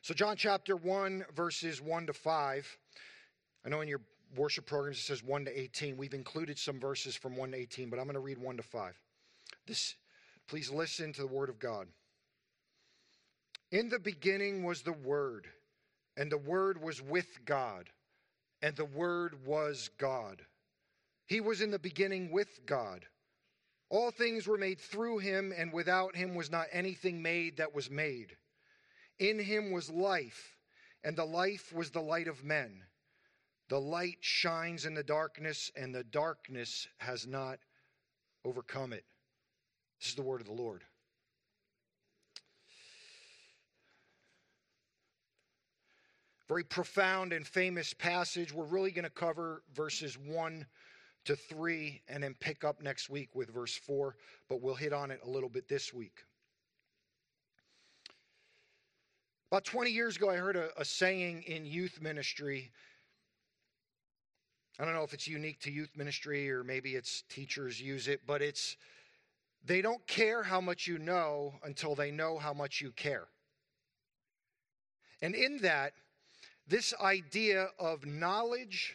So John chapter 1, verses 1 to 5. I know in your worship programs it says 1 to 18. We've included some verses from 1 to 18, but I'm going to read 1 to 5. Please listen to the word of God. In the beginning was the Word, and the Word was with God, and the Word was God. He was in the beginning with God. All things were made through him, and without him was not anything made that was made. In him was life, and the life was the light of men. The light shines in the darkness, and the darkness has not overcome it. This is the word of the Lord. Very profound and famous passage. We're really going to cover verses 1 to 3 and then pick up next week with verse 4, but we'll hit on it a little bit this week. About 20 years ago, I heard a saying in youth ministry. I don't know if it's unique to youth ministry or maybe it's teachers use it, but it's, they don't care how much you know until they know how much you care. And in that, this idea of knowledge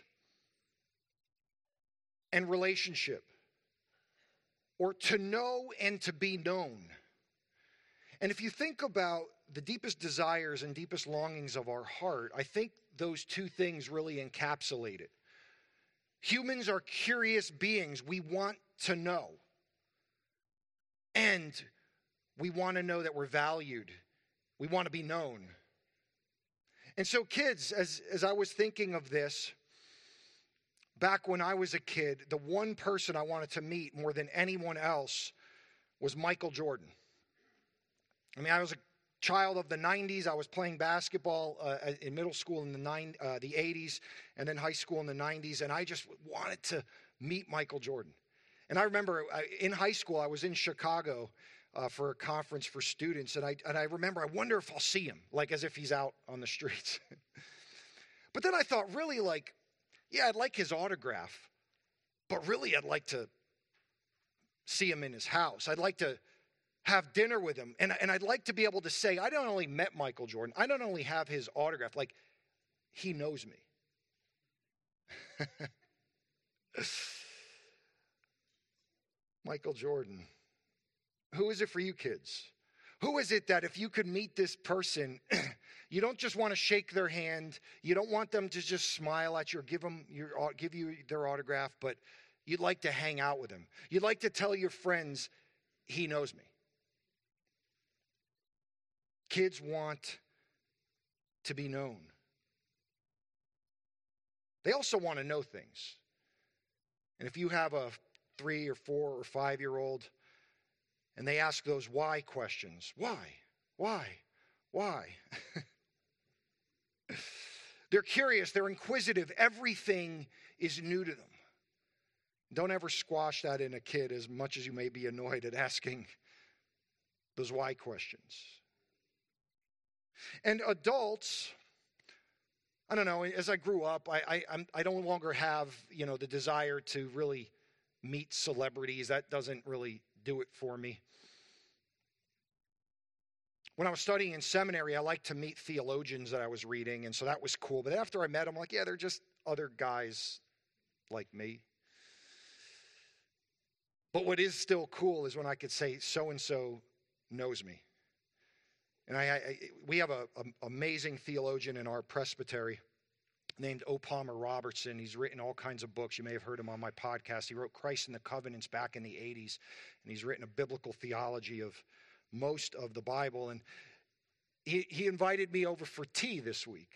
and relationship, or to know and to be known. And if you think about the deepest desires and deepest longings of our heart, I think those two things really encapsulate it. Humans are curious beings. We want to know. And we want to know that we're valued. We want to be known. And so kids, as I was thinking of this, back when I was a kid, the one person I wanted to meet more than anyone else was Michael Jordan. I mean, I was a child of the 90s. I was playing basketball in middle school in the 80s and then high school in the 90s, and I just wanted to meet Michael Jordan. And I remember in high school, I was in Chicago for a conference for students, and I remember, I wonder if I'll see him, like as if he's out on the streets. But then I thought, really, like, yeah, I'd like his autograph, but really I'd like to see him in his house. I'd like to have dinner with him, and I'd like to be able to say, I not only met Michael Jordan, I not only have his autograph, like, he knows me. Michael Jordan. Who is it for you kids? Who is it that if you could meet this person, you don't just want to shake their hand, you don't want them to just smile at you or give you their autograph, but you'd like to hang out with him. You'd like to tell your friends, he knows me. Kids want to be known. They also want to know things. And if you have a 3 or 4 or 5-year-old and they ask those why questions, why? They're curious, they're inquisitive, everything is new to them. Don't ever squash that in a kid as much as you may be annoyed at asking those why questions. And adults, I don't know, as I grew up, I no longer have, the desire to really meet celebrities. That doesn't really do it for me. When I was studying in seminary, I liked to meet theologians that I was reading, and so that was cool. But after I met them, I'm like, yeah, they're just other guys like me. But what is still cool is when I could say, so-and-so knows me. And we have an amazing theologian in our presbytery named O. Palmer Robertson. He's written all kinds of books. You may have heard him on my podcast. He wrote Christ and the Covenants back in the 80s, and he's written a biblical theology of most of the Bible. And he invited me over for tea this week.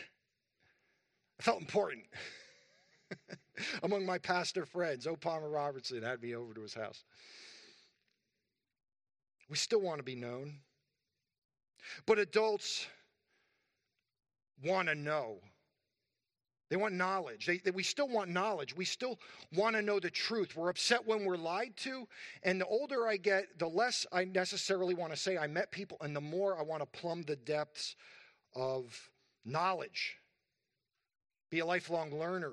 I felt important. Among my pastor friends, O. Palmer Robertson had me over to his house. We still want to be known. But adults want to know. They want knowledge. We still want knowledge. We still want to know the truth. We're upset when we're lied to. And the older I get, the less I necessarily want to say I met people, and the more I want to plumb the depths of knowledge. Be a lifelong learner.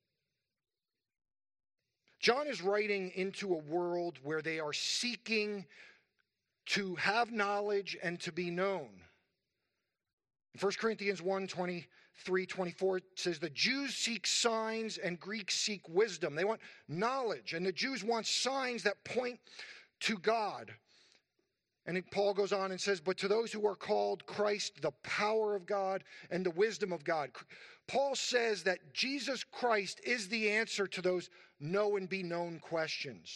John is writing into a world where they are seeking to have knowledge and to be known. In 1 Corinthians 1, 23, 24, it says the Jews seek signs and Greeks seek wisdom. They want knowledge, and the Jews want signs that point to God. And Paul goes on and says, but to those who are called, Christ, the power of God and the wisdom of God. Paul says that Jesus Christ is the answer to those know and be known questions.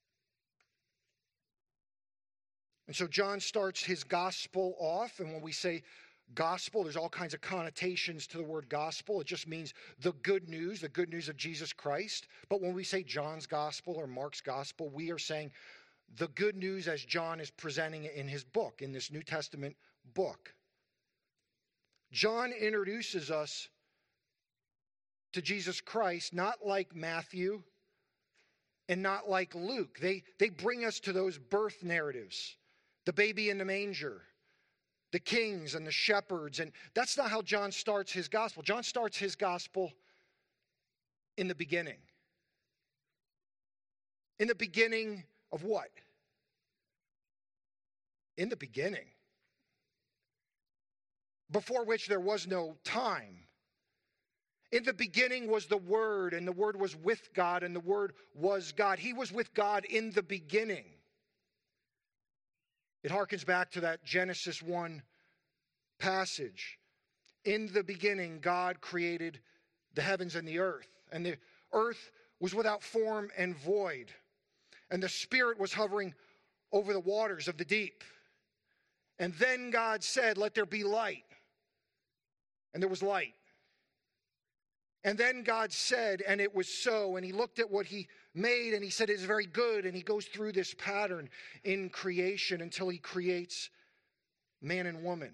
And so John starts his gospel off, and when we say gospel, there's all kinds of connotations to the word gospel. It just means the good news of Jesus Christ. But when we say John's gospel or Mark's gospel, we are saying the good news as John is presenting it in his book, in this New Testament book. John introduces us to Jesus Christ not like Matthew and not like Luke. They bring us to those birth narratives, the baby in the manger, the kings and the shepherds. And that's not how John starts his gospel. John starts his gospel in the beginning. In the beginning of what? In the beginning. Before which there was no time. In the beginning was the Word, and the Word was with God, and the Word was God. He was with God in the beginning. It harkens back to that Genesis 1 passage. In the beginning, God created the heavens and the earth. And the earth was without form and void. And the Spirit was hovering over the waters of the deep. And then God said, let there be light. And there was light. And then God said, and it was so. And he looked at what he made and he said, it is very good. And he goes through this pattern in creation until he creates man and woman.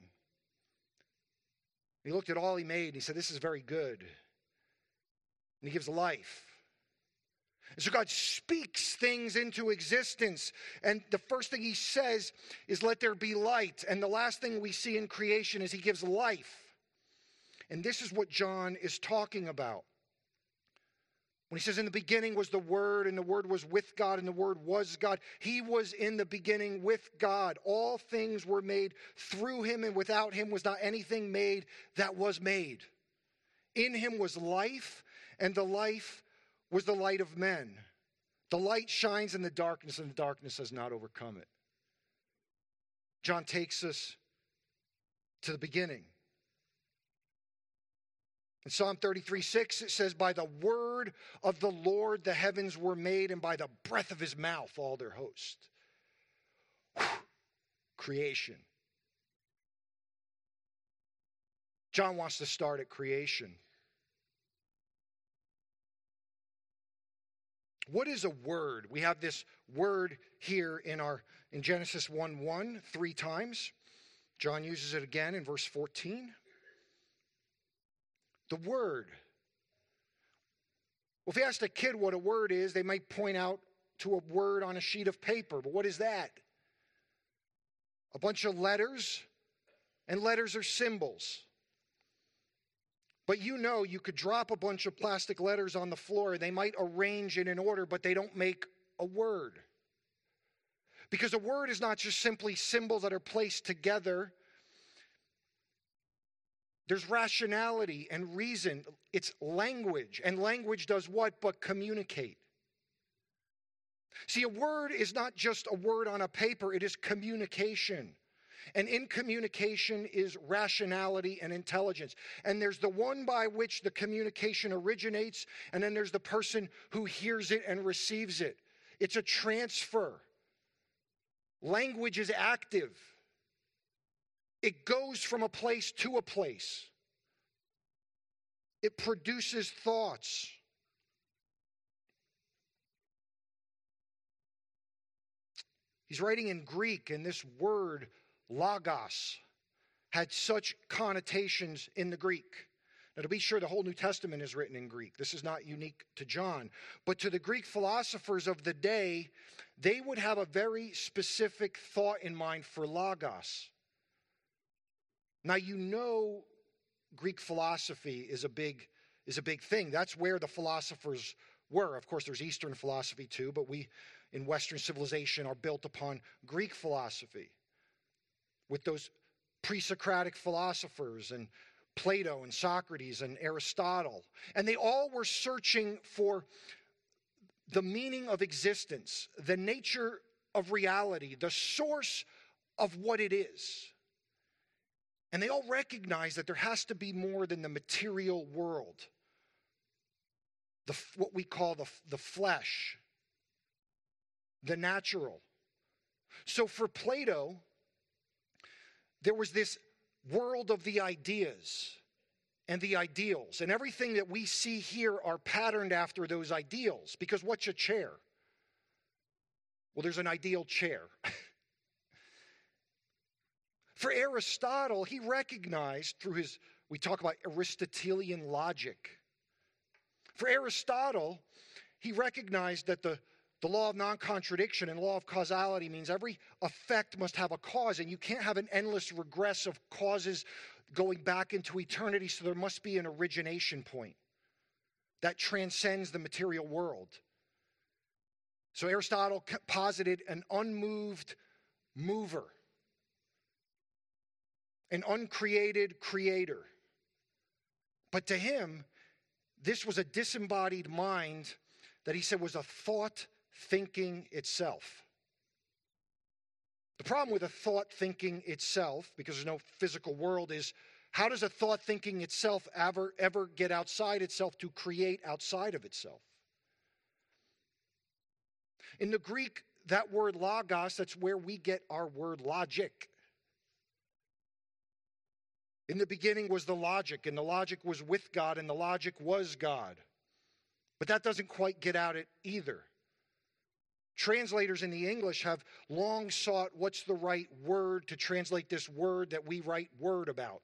He looked at all he made and he said, this is very good. And he gives life. And so God speaks things into existence. And the first thing he says is, let there be light. And the last thing we see in creation is he gives life. And this is what John is talking about. When he says, in the beginning was the Word, and the Word was with God, and the Word was God. He was in the beginning with God. All things were made through him, and without him was not anything made that was made. In him was life, and the life was the light of men. The light shines in the darkness, and the darkness has not overcome it. John takes us to the beginning. In Psalm 33:6, it says, by the word of the Lord the heavens were made, and by the breath of his mouth all their host. Creation. John wants to start at creation. What is a word? We have this word here in Genesis 1:1 3 times. John uses it again in verse 14. The word. Well, if you asked a kid what a word is, they might point out to a word on a sheet of paper. But what is that? A bunch of letters, and letters are symbols. But you could drop a bunch of plastic letters on the floor, and they might arrange it in order, but they don't make a word. Because a word is not just simply symbols that are placed together. There's rationality and reason. It's language. And language does what but communicate. See, a word is not just a word on a paper. It is communication. And in communication is rationality and intelligence. And there's the one by which the communication originates, and then there's the person who hears it and receives it. It's a transfer. Language is active. It goes from a place to a place. It produces thoughts. He's writing in Greek, and this word, logos, had such connotations in the Greek. Now, to be sure, the whole New Testament is written in Greek. This is not unique to John. But to the Greek philosophers of the day, they would have a very specific thought in mind for logos. Now, Greek philosophy is a big thing. That's where the philosophers were. Of course, there's Eastern philosophy too, but we in Western civilization are built upon Greek philosophy with those pre-Socratic philosophers and Plato and Socrates and Aristotle. And they all were searching for the meaning of existence, the nature of reality, the source of what it is. And they all recognize that there has to be more than the material world, what we call the flesh, the natural. So for Plato, there was this world of the ideas and the ideals. And everything that we see here are patterned after those ideals. Because what's a chair? Well, there's an ideal chair. For Aristotle, he recognized through his, we talk about Aristotelian logic. For Aristotle, he recognized that the law of non-contradiction and law of causality means every effect must have a cause, and you can't have an endless regress of causes going back into eternity, so there must be an origination point that transcends the material world. So Aristotle posited an unmoved mover, an uncreated creator. But to him, this was a disembodied mind that he said was a thought thinking itself. The problem with a thought thinking itself, because there's no physical world, is how does a thought thinking itself ever get outside itself to create outside of itself? In the Greek, that word logos, that's where we get our word logic. In the beginning was the logic, and the logic was with God, and the logic was God. But that doesn't quite get at it either. Translators in the English have long sought what's the right word to translate this word that we write word about.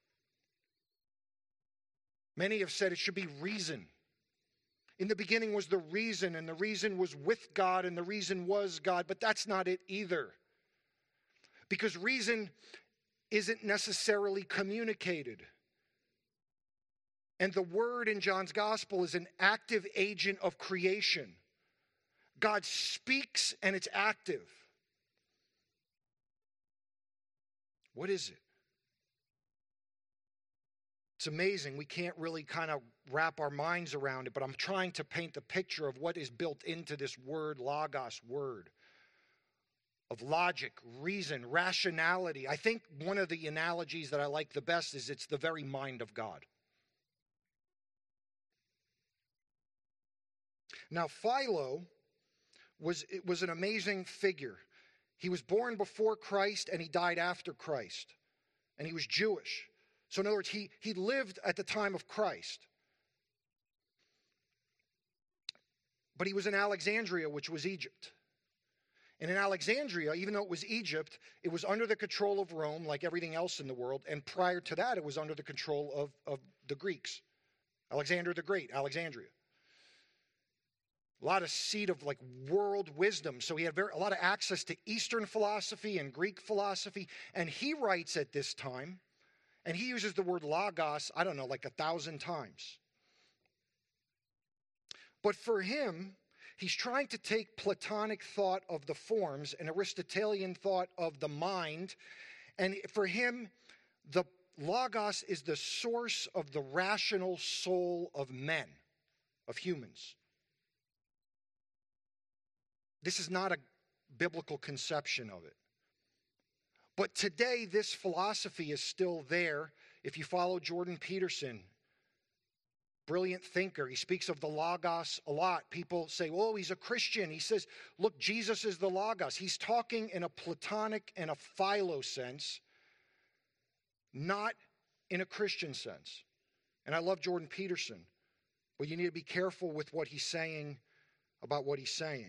Many have said it should be reason. In the beginning was the reason, and the reason was with God, and the reason was God. But that's not it either. Because reason isn't necessarily communicated. And the word in John's gospel is an active agent of creation. God speaks and it's active. What is it? It's amazing. We can't really kind of wrap our minds around it, but I'm trying to paint the picture of what is built into this word, logos word, of logic, reason, rationality. I think one of the analogies that I like the best is it's the very mind of God. Now, Philo was an amazing figure. He was born before Christ and he died after Christ. And he was Jewish. So in other words, he lived at the time of Christ. But he was in Alexandria, which was Egypt. And in Alexandria, even though it was Egypt, it was under the control of Rome, like everything else in the world. And prior to that, it was under the control of the Greeks. Alexander the Great, Alexandria. A lot of seat of like world wisdom. So he had a lot of access to Eastern philosophy and Greek philosophy. And he writes at this time, and he uses the word logos, I don't know, like 1,000 times. But for him, he's trying to take Platonic thought of the forms and Aristotelian thought of the mind. And for him, the logos is the source of the rational soul of men, of humans. This is not a biblical conception of it. But today, this philosophy is still there. If you follow Jordan Peterson, brilliant thinker, he speaks of the Logos a lot. People say, oh, he's a Christian. He says, look, Jesus is the Logos. He's talking in a Platonic and a Philo sense, not in a Christian sense. And I love Jordan Peterson, but you need to be careful with what he's saying about what he's saying.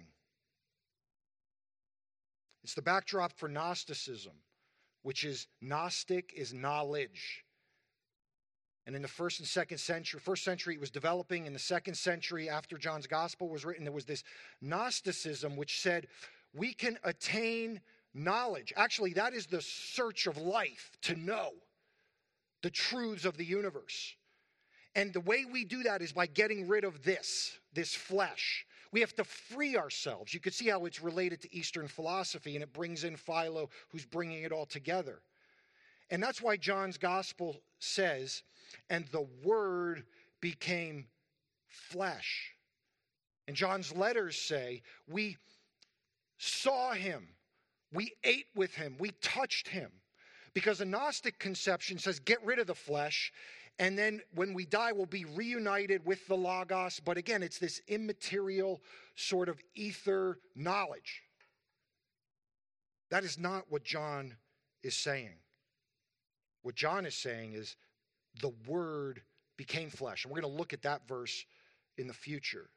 It's the backdrop for Gnosticism, which is Gnostic is knowledge. And in the first century it was developing. In the second century, after John's gospel was written, there was this Gnosticism which said we can attain knowledge. Actually, that is the search of life, to know the truths of the universe. And the way we do that is by getting rid of this flesh. We have to free ourselves. You could see how it's related to Eastern philosophy, and it brings in Philo, who's bringing it all together. And that's why John's gospel says, and the Word became flesh. And John's letters say, we saw him, we ate with him, we touched him. Because a Gnostic conception says, get rid of the flesh, and then when we die, we'll be reunited with the Logos. But again, it's this immaterial sort of ether knowledge. That is not what John is saying. What John is saying is the Word became flesh. And we're going to look at that verse in the future.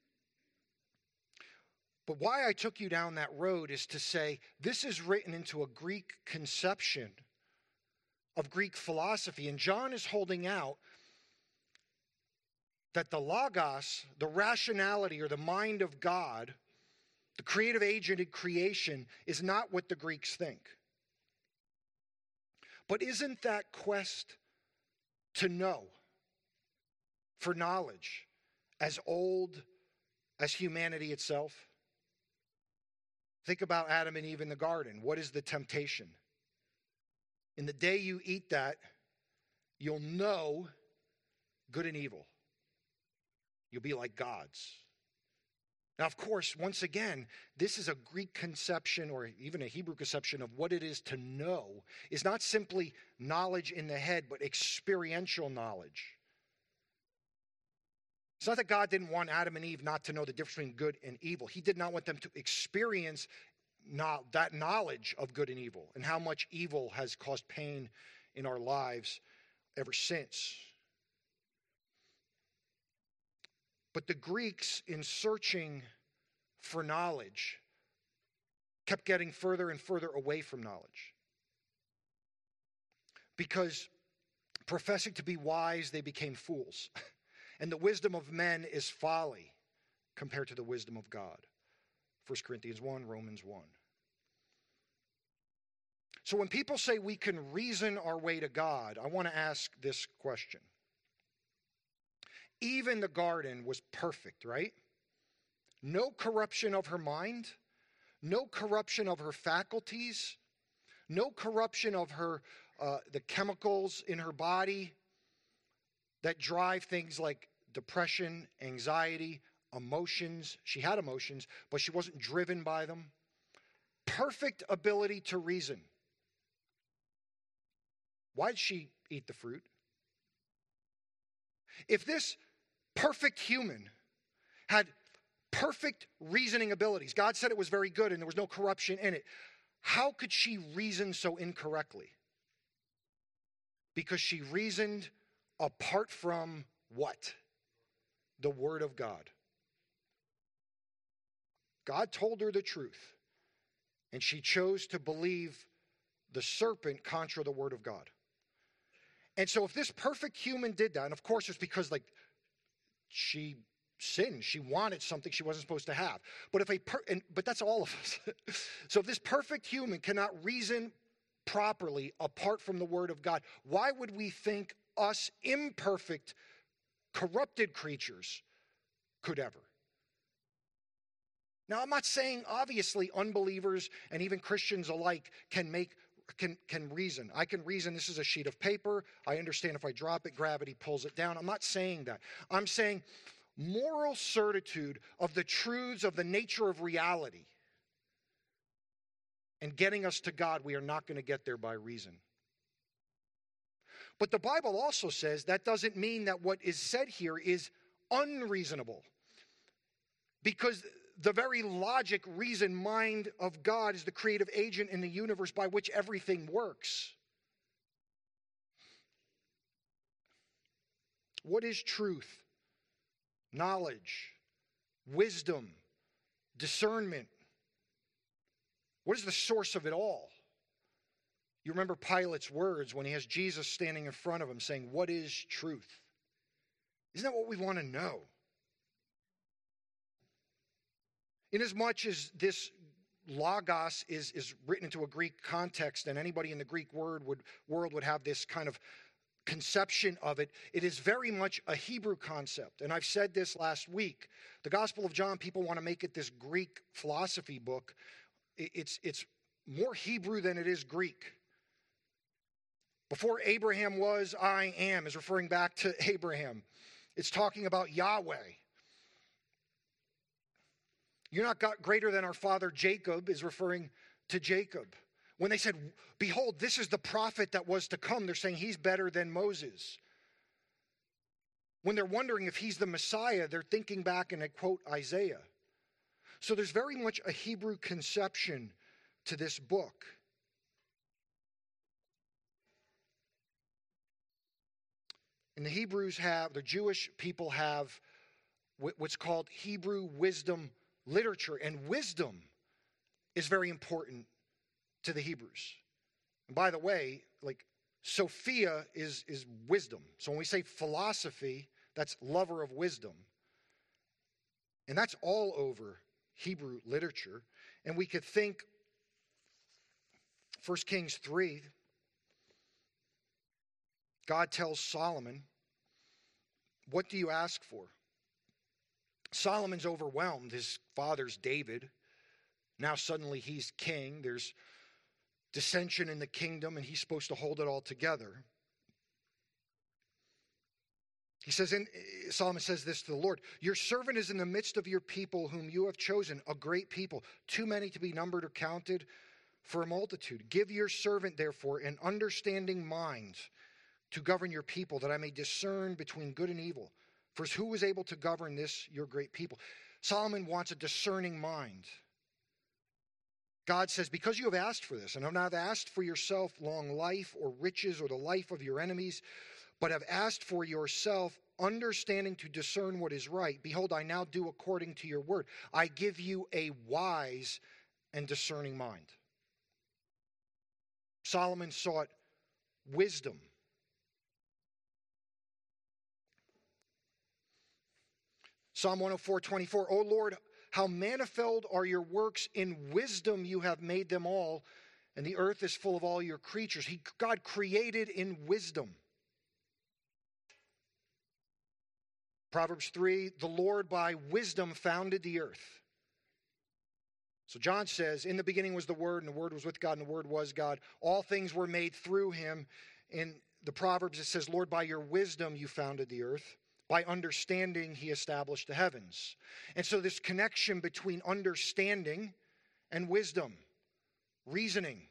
But why I took you down that road is to say this is written into a Greek conception of Greek philosophy. And John is holding out that the Logos, the rationality or the mind of God, the creative agent in creation, is not what the Greeks think. But isn't that quest to know, for knowledge, as old as humanity itself? Think about Adam and Eve in the garden. What is the temptation? In the day you eat that, you'll know good and evil. You'll be like gods. Now, of course, once again, this is a Greek conception or even a Hebrew conception of what it is to know. It's not simply knowledge in the head, but experiential knowledge. It's not that God didn't want Adam and Eve not to know the difference between good and evil. He did not want them to experience that knowledge of good and evil and how much evil has caused pain in our lives ever since. But the Greeks, in searching for knowledge, kept getting further and further away from knowledge. Because professing to be wise, they became fools. And the wisdom of men is folly compared to the wisdom of God. 1 Corinthians 1, Romans 1. So when people say we can reason our way to God, I want to ask this question. Eve in the garden was perfect, right? No corruption of her mind, no corruption of her faculties, no corruption of her the chemicals in her body that drive things like depression, anxiety, emotions. She had emotions, but she wasn't driven by them. Perfect ability to reason. Why did she eat the fruit? If this perfect human had perfect reasoning abilities, God said it was very good and there was no corruption in it, how could she reason so incorrectly? Because she reasoned apart from what? The Word of God. God told her the truth, and she chose to believe the serpent contra the Word of God. And so if this perfect human did that, and of course it's because she sinned, she wanted something she wasn't supposed to have. But but that's all of us. So if this perfect human cannot reason properly apart from the Word of God, why would we think us imperfect, corrupted creatures could ever? Now, I'm not saying, obviously, unbelievers and even Christians alike can reason. I can reason this is a sheet of paper. I understand if I drop it, gravity pulls it down. I'm not saying that. I'm saying moral certitude of the truths of the nature of reality and getting us to God, we are not going to get there by reason. But the Bible also says that doesn't mean that what is said here is unreasonable. Because the very logic, reason, mind of God is the creative agent in the universe by which everything works. What is truth? Knowledge, wisdom, discernment. What is the source of it all? You remember Pilate's words when he has Jesus standing in front of him saying, "What is truth?" Isn't that what we want to know? Inasmuch as this logos is written into a Greek context, and anybody in the Greek world would have this kind of conception of it, it is very much a Hebrew concept. And I've said this last week. The Gospel of John, people want to make it this Greek philosophy book. It's more Hebrew than it is Greek. Before Abraham was, I am is referring back to Abraham. It's talking about Yahweh. You're not greater than our father Jacob is referring to Jacob. When they said, behold, this is the prophet that was to come, they're saying he's better than Moses. When they're wondering if he's the Messiah, they're thinking back and I quote Isaiah. So there's very much a Hebrew conception to this book. And the Jewish people have what's called Hebrew wisdom literature. And wisdom is very important to the Hebrews. And by the way, like Sophia is wisdom. So when we say philosophy, that's lover of wisdom. And that's all over Hebrew literature. And we could think 1 Kings 3, God tells Solomon, what do you ask for? Solomon's overwhelmed. His father's David. Now suddenly he's king. There's dissension in the kingdom, and he's supposed to hold it all together. He says, Solomon says this to the Lord, your servant is in the midst of your people whom you have chosen, a great people, too many to be numbered or counted for a multitude. Give your servant, therefore, an understanding mind to govern your people, that I may discern between good and evil. For who is able to govern this, your great people? Solomon wants a discerning mind. God says, because you have asked for this, and have not asked for yourself long life or riches or the life of your enemies, but have asked for yourself understanding to discern what is right, behold, I now do according to your word. I give you a wise and discerning mind. Solomon sought wisdom. Psalm 104:24, O Lord, how manifold are your works, in wisdom you have made them all, and the earth is full of all your creatures. God created in wisdom. Proverbs 3, the Lord by wisdom founded the earth. So John says, in the beginning was the Word, and the Word was with God, and the Word was God. All things were made through him. In the Proverbs it says, Lord, by your wisdom you founded the earth. By understanding, he established the heavens. And so this connection between understanding and wisdom, reasoning.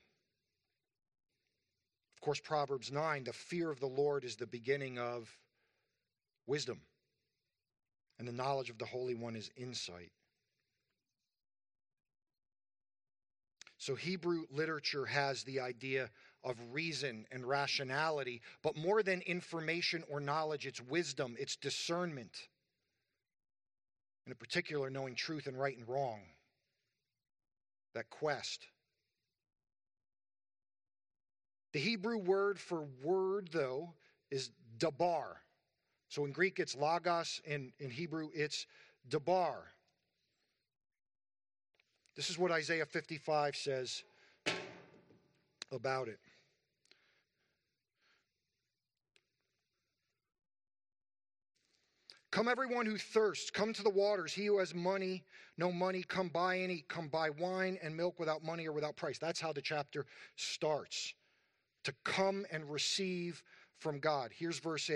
Of course, Proverbs 9, the fear of the Lord is the beginning of wisdom. And the knowledge of the Holy One is insight. So Hebrew literature has the idea of reason and rationality, but more than information or knowledge, it's wisdom, it's discernment. In particular, knowing truth and right and wrong. That quest. The Hebrew word for word, though, is dabar. So in Greek it's logos, in Hebrew it's dabar. This is what Isaiah 55 says about it. Come everyone who thirsts, come to the waters. He who has money, no money, come buy and eat. Come buy wine and milk without money or without price. That's how the chapter starts. To come and receive from God. Here's verse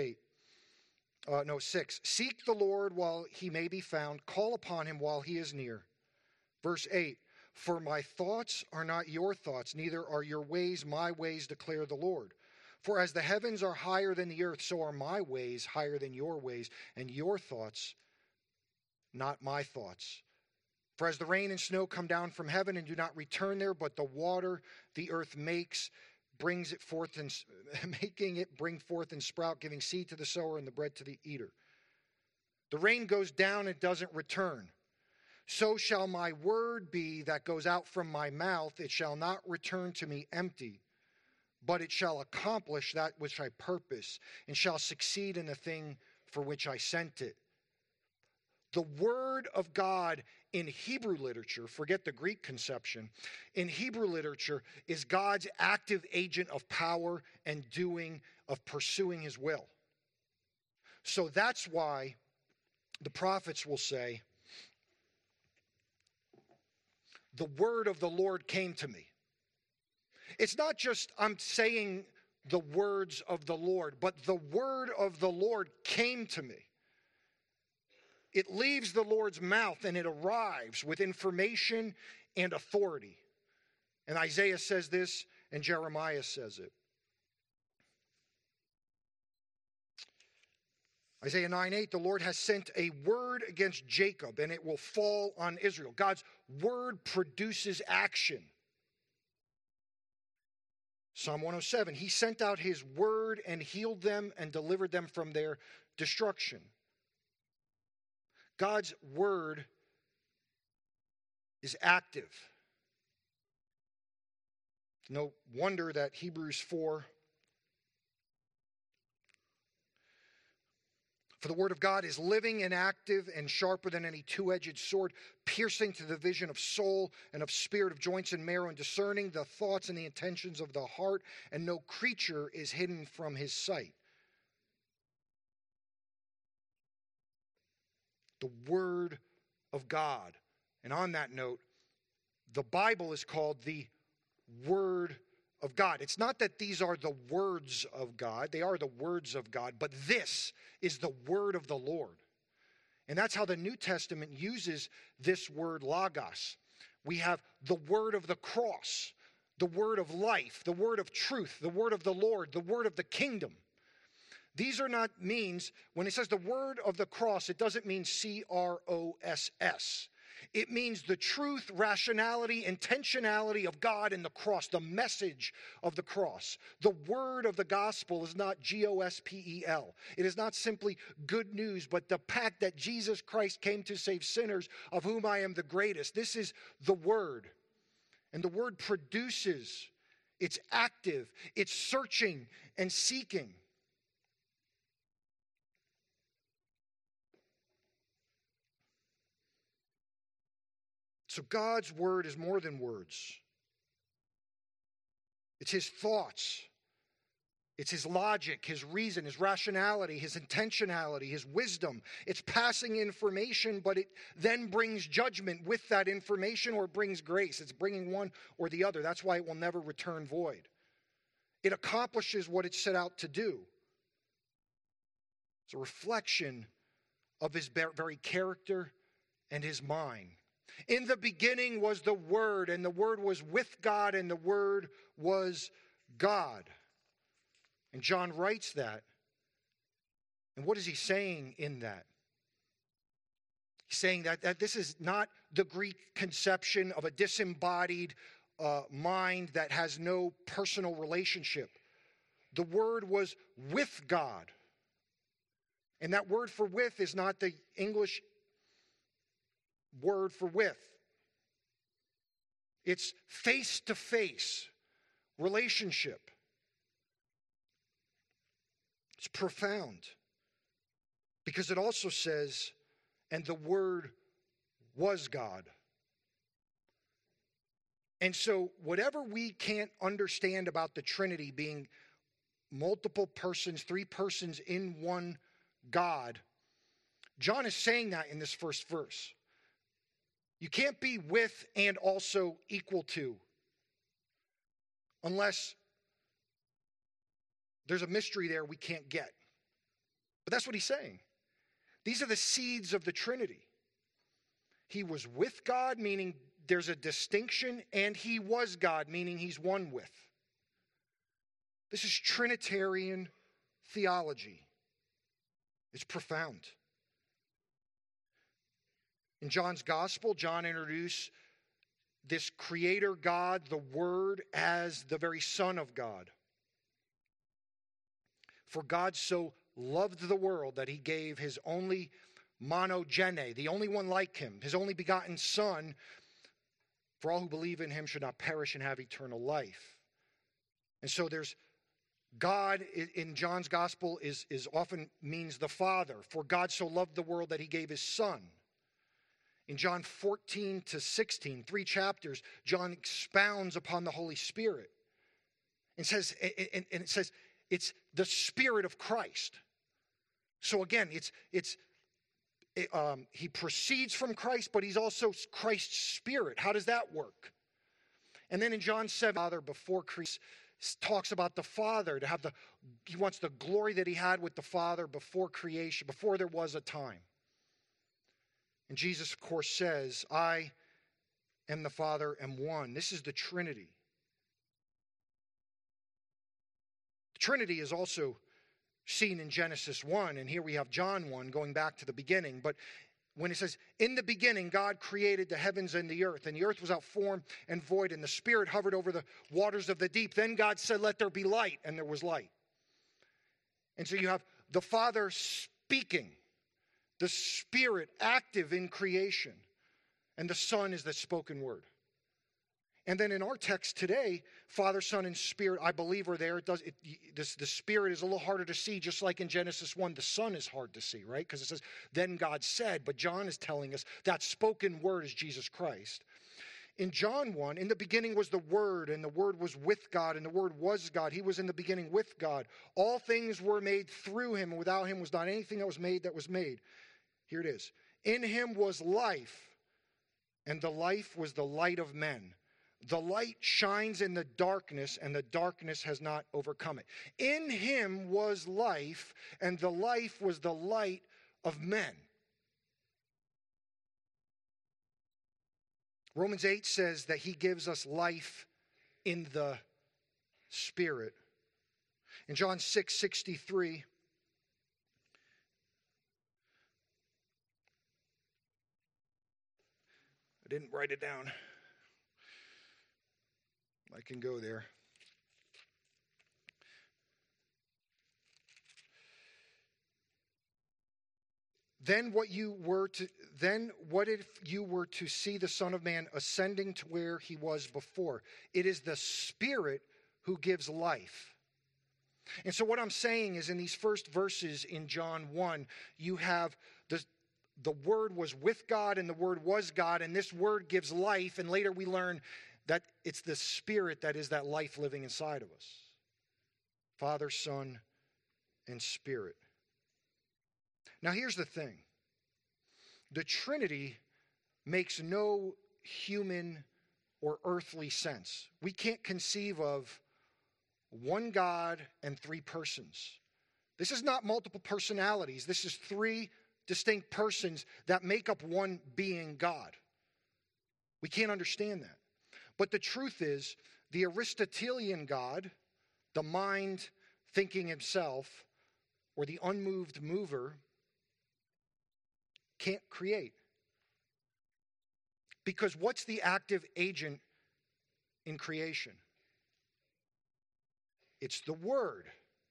6. Seek the Lord while he may be found. Call upon him while he is near. Verse 8. For my thoughts are not your thoughts, neither are your ways my ways, declare the Lord. For as the heavens are higher than the earth, so are my ways higher than your ways, and your thoughts not my thoughts. For as the rain and snow come down from heaven and do not return there, but the water the earth makes, brings it forth and making it bring forth and sprout, giving seed to the sower and the bread to the eater. The rain goes down and doesn't return. So shall my word be that goes out from my mouth. It shall not return to me empty, but it shall accomplish that which I purpose, and shall succeed in the thing for which I sent it. The word of God in Hebrew literature, forget the Greek conception, in Hebrew literature is God's active agent of power and doing, of pursuing his will. So that's why the prophets will say, the word of the Lord came to me. It's not just I'm saying the words of the Lord, but the word of the Lord came to me. It leaves the Lord's mouth and it arrives with information and authority. And Isaiah says this, and Jeremiah says it. Isaiah 9:8, the Lord has sent a word against Jacob, and it will fall on Israel. God's word produces action. Psalm 107, he sent out his word and healed them and delivered them from their destruction. God's word is active. No wonder that Hebrews 4, for the word of God is living and active and sharper than any two-edged sword, piercing to the division of soul and of spirit, of joints and marrow, and discerning the thoughts and the intentions of the heart, and no creature is hidden from his sight. The word of God. And on that note, the Bible is called the word of God. It's not that these are the words of God. They are the words of God. But this is the word of the Lord. And that's how the New Testament uses this word logos. We have the word of the cross, the word of life, the word of truth, the word of the Lord, the word of the kingdom. These are not means, when it says the word of the cross, it doesn't mean CROSS. It means the truth, rationality, intentionality of God in the cross, the message of the cross. The word of the gospel is not GOSPEL. It is not simply good news, but the fact that Jesus Christ came to save sinners, of whom I am the greatest. This is the word. And the word produces. It's active. It's searching and seeking. So God's word is more than words. It's his thoughts. It's his logic, his reason, his rationality, his intentionality, his wisdom. It's passing information, but it then brings judgment with that information, or it brings grace. It's bringing one or the other. That's why it will never return void. It accomplishes what it set out to do. It's a reflection of his very character and his mind. In the beginning was the Word, and the Word was with God, and the Word was God. And John writes that. And what is he saying in that? He's saying that this is not the Greek conception of a disembodied mind that has no personal relationship. The Word was with God. And that word for with is not the English word for with. It's face-to-face relationship. It's profound. Because it also says, and the Word was God. And so whatever we can't understand about the Trinity being multiple persons, three persons in one God, John is saying that in this first verse. You can't be with and also equal to unless there's a mystery there we can't get. But that's what he's saying. These are the seeds of the Trinity. He was with God, meaning there's a distinction, and he was God, meaning he's one with. This is Trinitarian theology. It's profound. In John's gospel, John introduced this creator God, the Word, as the very Son of God. For God so loved the world that he gave his only monogene, the only one like him, his only begotten Son, for all who believe in him should not perish and have eternal life. And so there's God in John's gospel is often means the Father. For God so loved the world that he gave his Son. In John 14 to 16, 3 chapters, John expounds upon the Holy Spirit. And it says it's the Spirit of Christ. So again, he proceeds from Christ, but he's also Christ's Spirit. How does that work? And then in John 7, Father before Christ talks about the Father, he wants the glory that he had with the Father before creation, before there was a time. And Jesus, of course, says, I and the Father am one. This is the Trinity. The Trinity is also seen in Genesis 1, and here we have John 1 going back to the beginning. But when it says, in the beginning, God created the heavens and the earth was without form and void, and the Spirit hovered over the waters of the deep. Then God said, let there be light, and there was light. And so you have the Father speaking, the Spirit active in creation, and the Son is the spoken word. And then in our text today, Father, Son, and Spirit, I believe, are there. The Spirit is a little harder to see, just like in Genesis 1, the Son is hard to see, right? Because it says, then God said, but John is telling us that spoken word is Jesus Christ. In John 1, in the beginning was the Word, and the Word was with God, and the Word was God. He was in the beginning with God. All things were made through him, and without him was not anything that was made that was made. Here it is. In him was life, and the life was the light of men. The light shines in the darkness, and the darkness has not overcome it. In him was life, and the life was the light of men. Romans 8 says that he gives us life in the Spirit. In John 6:63, I didn't write it down. I can go there. Then what if you were to see the Son of Man ascending to where he was before? It is the Spirit who gives life. And so what I'm saying is, in these first verses in John 1, you have the Word was with God and the Word was God, and this Word gives life, and later we learn that it's the Spirit that is that life living inside of us. Father, Son, and Spirit. Now here's the thing. The Trinity makes no human or earthly sense. We can't conceive of one God and three persons. This is not multiple personalities. This is three distinct persons that make up one being, God. We can't understand that. But the truth is, the Aristotelian God, the mind thinking himself, or the unmoved mover, can't create. Because what's the active agent in creation? It's the Word.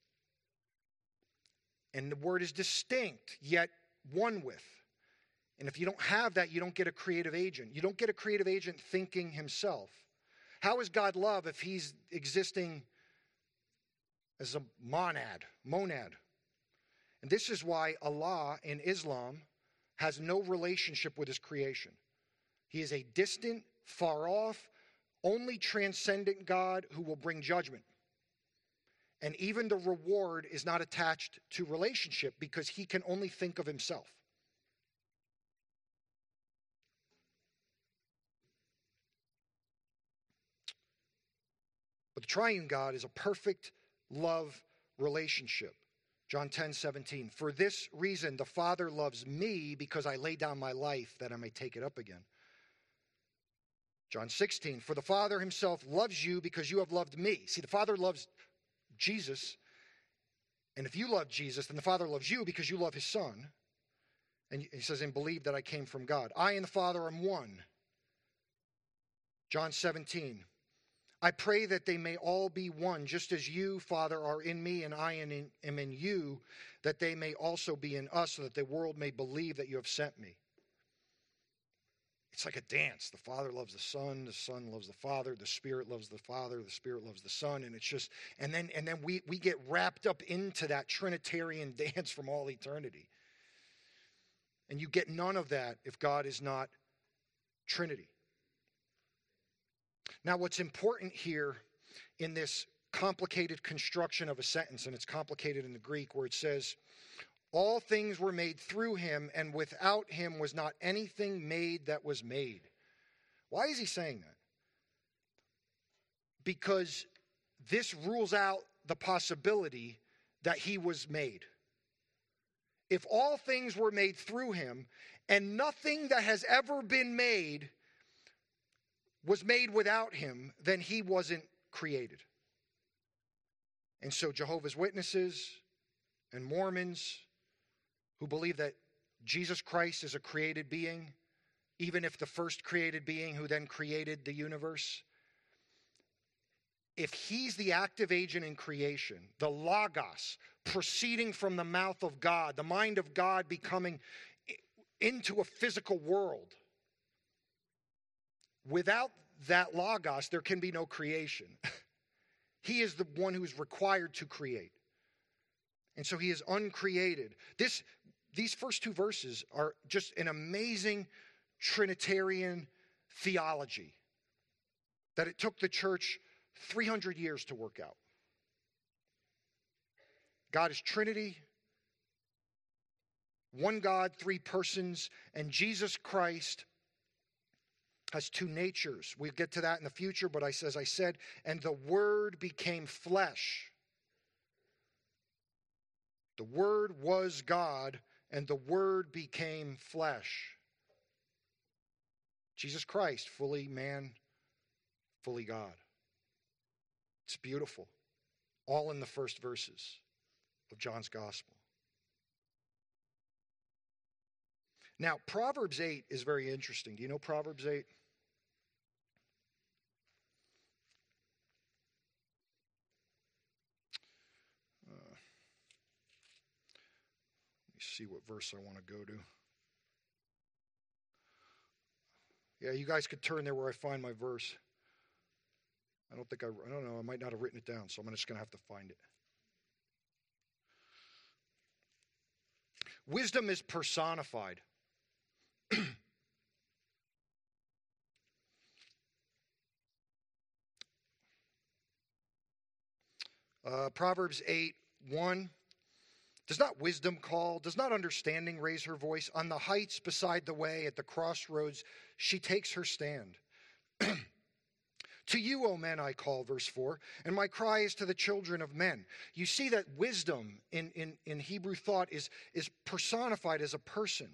And the Word is distinct, yet one with. And if you don't have that, you don't get a creative agent. You don't get a creative agent thinking himself. How is God love if he's existing as a monad? And this is why Allah in Islam has no relationship with his creation. He is a distant, far off, only transcendent God who will bring judgment. And even the reward is not attached to relationship because he can only think of himself. But the triune God is a perfect love relationship. John 10:17. For this reason the Father loves me, because I lay down my life that I may take it up again. John 16. For the Father himself loves you because you have loved me. See, the Father loves Jesus. And if you love Jesus, then the Father loves you because you love his Son. And he says, and believe that I came from God. I and the Father am one. John 17. I pray that they may all be one, just as you, Father, are in me and I am in you, that they may also be in us, so that the world may believe that you have sent me. It's like a dance. The Father loves the Son loves the Father, the Spirit loves the Father, the Spirit loves the Son, and it's just, and then we get wrapped up into that Trinitarian dance from all eternity. And you get none of that if God is not Trinity. Now, what's important here in this complicated construction of a sentence, and it's complicated in the Greek, where it says, all things were made through him, and without him was not anything made that was made. Why is he saying that? Because this rules out the possibility that he was made. If all things were made through him, and nothing that has ever been made was made without him, then he wasn't created. And so Jehovah's Witnesses and Mormons who believe that Jesus Christ is a created being, even if the first created being who then created the universe, if he's the active agent in creation, the Logos proceeding from the mouth of God, the mind of God becoming into a physical world, without that Logos, there can be no creation. He is the one who is required to create. And so he is uncreated. These first two verses are just an amazing Trinitarian theology that it took the church 300 years to work out. God is Trinity, one God, three persons, and Jesus Christ has two natures. We'll get to that in the future, but as I said, and the Word became flesh. The Word was God, and the Word became flesh. Jesus Christ, fully man, fully God. It's beautiful. All in the first verses of John's Gospel. Now, Proverbs 8 is very interesting. Do you know Proverbs 8? Let me see what verse I want to go to. Yeah, you guys could turn there where I find my verse. I don't know, I might not have written it down, so I'm just going to have to find it. Wisdom is personified. Proverbs 8:1. Does not wisdom call? Does not understanding raise her voice? On the heights beside the way, at the crossroads, she takes her stand. To you, O men, I call, verse 4, and my cry is to the children of men. You see that wisdom in Hebrew thought is personified as a person.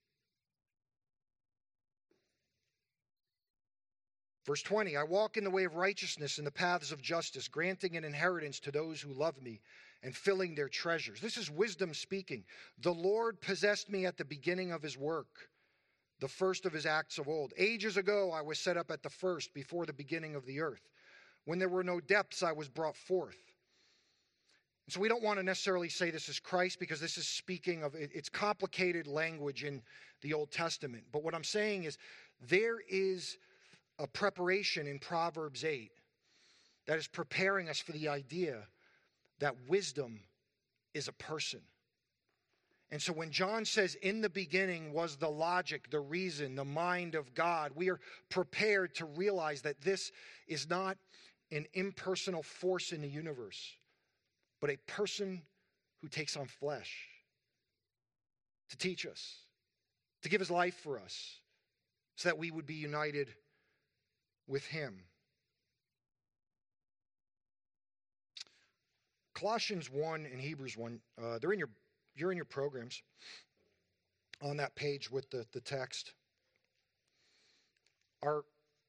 Verse 20, I walk in the way of righteousness in the paths of justice, granting an inheritance to those who love me and filling their treasures. This is wisdom speaking. The Lord possessed me at the beginning of his work, the first of his acts of old. Ages ago I was set up at the first, before the beginning of the earth. When there were no depths, I was brought forth. And so we don't want to necessarily say this is Christ, because this is speaking of, it's complicated language in the Old Testament. But what I'm saying is there is a preparation in Proverbs 8 that is preparing us for the idea that wisdom is a person. And so when John says, in the beginning was the logic, the reason, the mind of God, we are prepared to realize that this is not an impersonal force in the universe, but a person who takes on flesh to teach us, to give his life for us, so that we would be united with him. Colossians 1 and Hebrews 1, you're in your programs on that page with the text. Are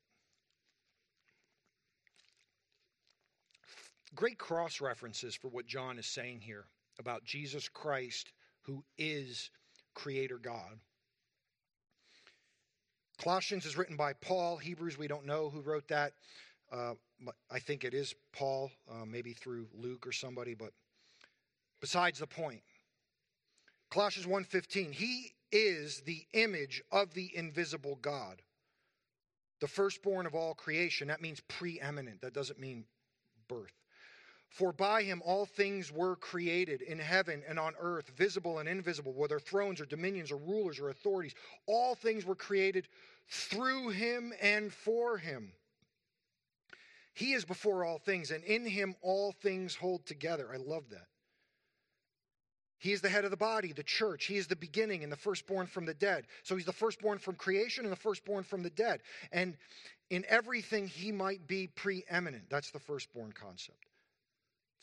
great cross references for what John is saying here about Jesus Christ, who is Creator God. Colossians is written by Paul. Hebrews, we don't know who wrote that. I think it is Paul, maybe through Luke or somebody, but besides the point. Colossians 1:15, he is the image of the invisible God, the firstborn of all creation. That means preeminent. That doesn't mean birth. For by him all things were created in heaven and on earth, visible and invisible, whether thrones or dominions or rulers or authorities. All things were created through him and for him. He is before all things, and in him all things hold together. I love that. He is the head of the body, the church. He is the beginning and the firstborn from the dead. So he's the firstborn from creation and the firstborn from the dead. And in everything he might be preeminent. That's the firstborn concept.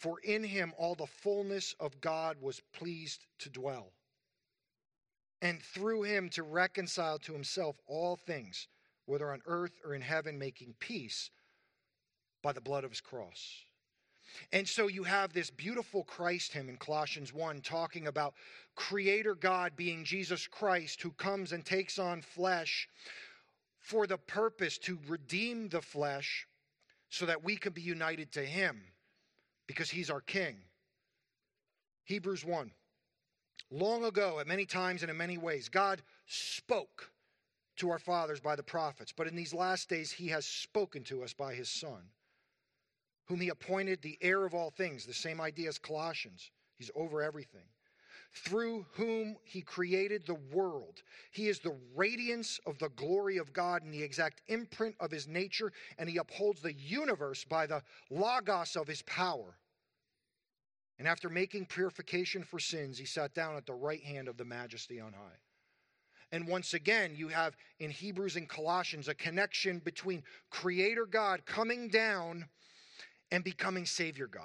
For in him all the fullness of God was pleased to dwell, and through him to reconcile to himself all things, whether on earth or in heaven, making peace by the blood of his cross. And so you have this beautiful Christ hymn in Colossians 1 talking about Creator God being Jesus Christ, who comes and takes on flesh for the purpose to redeem the flesh so that we can be united to him because he's our King. Hebrews 1. Long ago, at many times and in many ways, God spoke to our fathers by the prophets, but in these last days he has spoken to us by his Son, whom he appointed the heir of all things, the same idea as Colossians. He's over everything. Through whom he created the world. He is the radiance of the glory of God and the exact imprint of his nature, and he upholds the universe by the logos of his power. And after making purification for sins, he sat down at the right hand of the Majesty on high. And once again, you have in Hebrews and Colossians a connection between Creator God coming down and becoming Savior God.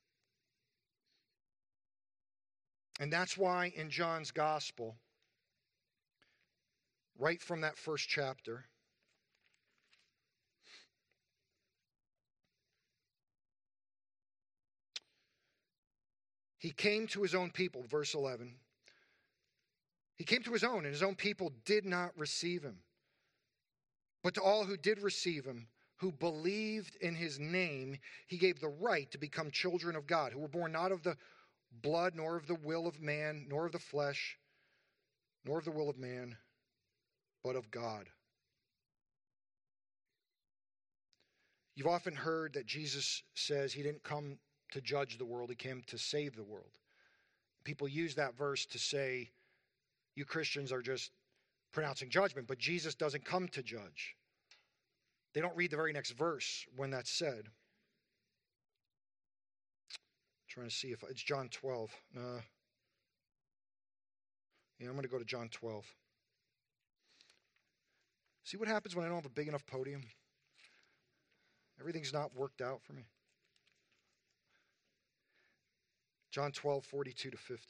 And that's why in John's Gospel, right from that first chapter, he came to his own people, verse 11. He came to his own, and his own people did not receive him. But to all who did receive him, who believed in his name, he gave the right to become children of God, who were born not of the blood, nor of the will of man, nor of the flesh, nor of the will of man, but of God. You've often heard that Jesus says he didn't come to judge the world, he came to save the world. People use that verse to say, you Christians are just pronouncing judgment, but Jesus doesn't come to judge. They don't read the very next verse when that's said. Trying to see if it's John 12. I'm going to go to John 12. See what happens when I don't have a big enough podium? Everything's not worked out for me. John 12, 42 to 50.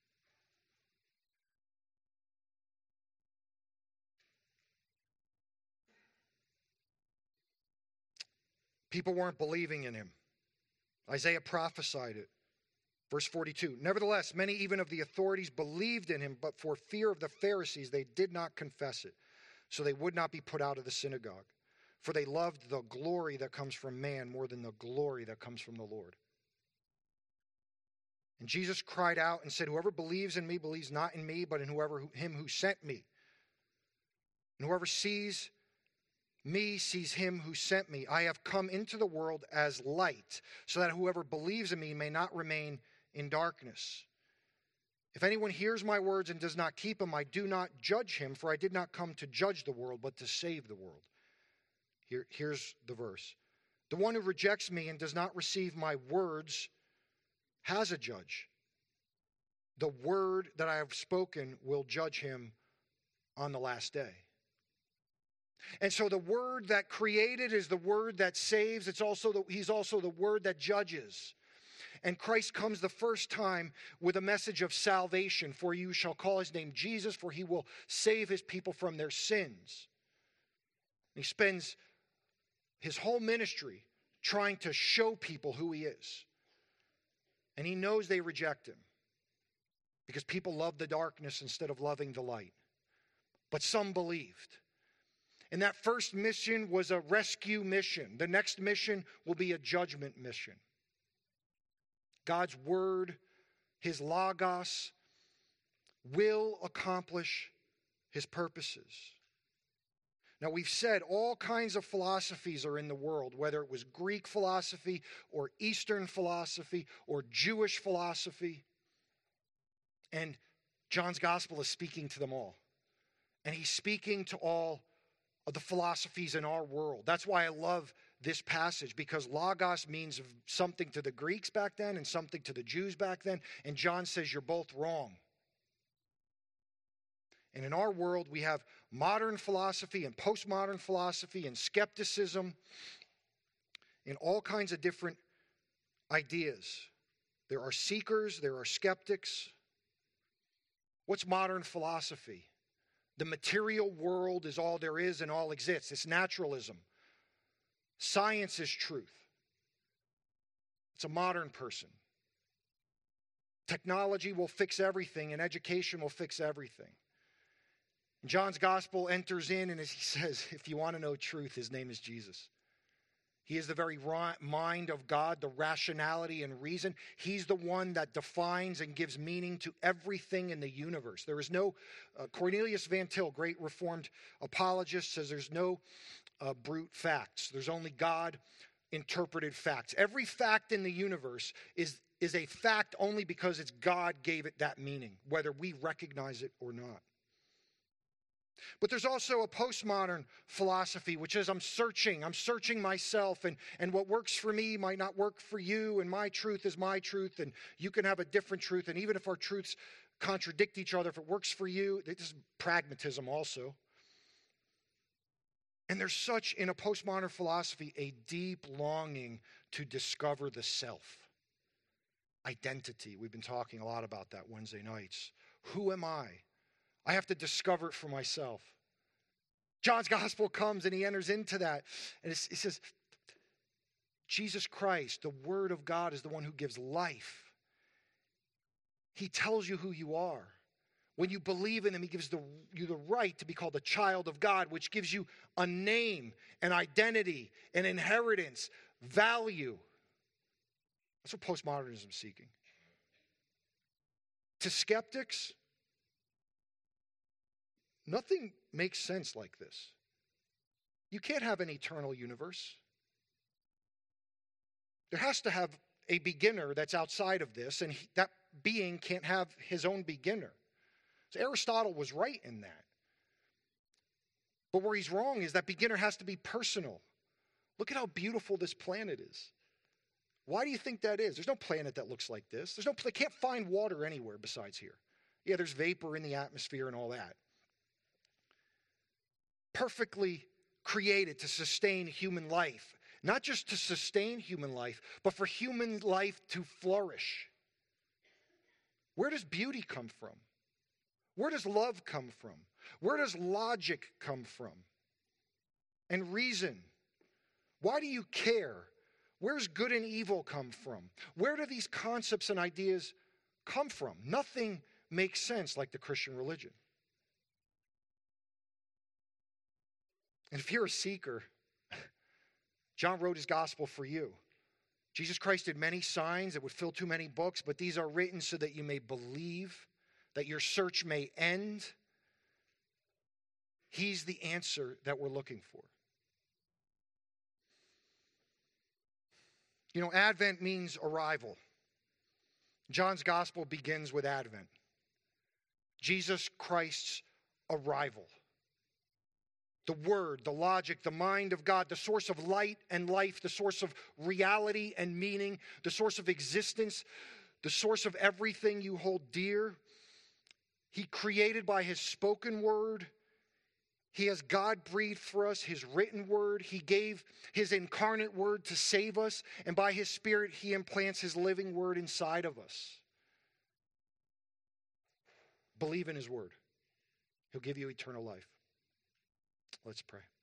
People weren't believing in him. Isaiah prophesied it. Verse 42, nevertheless, many even of the authorities believed in him, but for fear of the Pharisees, they did not confess it, so they would not be put out of the synagogue. For they loved the glory that comes from man more than the glory that comes from the Lord. And Jesus cried out and said, whoever believes in me believes not in me, but in him who sent me. And whoever sees me sees him who sent me. I have come into the world as light, so that whoever believes in me may not remain in darkness. If anyone hears my words and does not keep them, I do not judge him, for I did not come to judge the world, but to save the world. Here's the verse. The one who rejects me and does not receive my words has a judge. The word that I have spoken will judge him on the last day. And so the word that created is the word that saves. He's also the word that judges. And Christ comes the first time with a message of salvation. For you shall call his name Jesus, for he will save his people from their sins. He spends his whole ministry trying to show people who he is. And he knows they reject him because people love the darkness instead of loving the light. But some believed. And that first mission was a rescue mission. The next mission will be a judgment mission. God's word, his logos, will accomplish his purposes. Now, we've said all kinds of philosophies are in the world, whether it was Greek philosophy or Eastern philosophy or Jewish philosophy. And John's gospel is speaking to them all. And he's speaking to all of the philosophies in our world. That's why I love this passage, because logos means something to the Greeks back then and something to the Jews back then. And John says you're both wrong. And in our world, we have modern philosophy and postmodern philosophy and skepticism and all kinds of different ideas. There are seekers, there are skeptics. What's modern philosophy? The material world is all there is and all exists. It's naturalism. Science is truth. It's a modern person. Technology will fix everything, and education will fix everything. John's gospel enters in, and as he says, if you want to know truth, his name is Jesus. He is the very mind of God, the rationality and reason. He's the one that defines and gives meaning to everything in the universe. There is no, Cornelius Van Til, great Reformed apologist, says there's no brute facts. There's only God-interpreted facts. Every fact in the universe is a fact only because it's God gave it that meaning, whether we recognize it or not. But there's also a postmodern philosophy, which is I'm searching myself, and what works for me might not work for you, and my truth is my truth, and you can have a different truth, and even if our truths contradict each other, if it works for you, this is pragmatism also. And there's such, in a postmodern philosophy, a deep longing to discover the self. Identity. We've been talking a lot about that Wednesday nights. Who am I? I have to discover it for myself. John's gospel comes and he enters into that. And it says, Jesus Christ, the Word of God, is the one who gives life. He tells you who you are. When you believe in him, he gives you the right to be called a child of God, which gives you a name, an identity, an inheritance, value. That's what postmodernism is seeking. To skeptics, nothing makes sense like this. You can't have an eternal universe. There has to have a beginner that's outside of this, and that being can't have his own beginner. So Aristotle was right in that. But where he's wrong is that beginner has to be personal. Look at how beautiful this planet is. Why do you think that is? There's no planet that looks like this. Can't find water anywhere besides here. Yeah, there's vapor in the atmosphere and all that. Perfectly created to sustain human life. Not just to sustain human life, but for human life to flourish. Where does beauty come from? Where does love come from? Where does logic come from? And reason? Why do you care? Where's good and evil come from? Where do these concepts and ideas come from? Nothing makes sense like the Christian religion. And if you're a seeker, John wrote his gospel for you. Jesus Christ did many signs that would fill too many books, but these are written so that you may believe, that your search may end. He's the answer that we're looking for. You know, Advent means arrival. John's gospel begins with Advent. Jesus Christ's arrival. The Word, the logic, the mind of God, the source of light and life, the source of reality and meaning, the source of existence, the source of everything you hold dear. He created by his spoken word. He has God-breathed for us his written word. He gave his incarnate word to save us. And by his Spirit, he implants his living word inside of us. Believe in his word. He'll give you eternal life. Let's pray.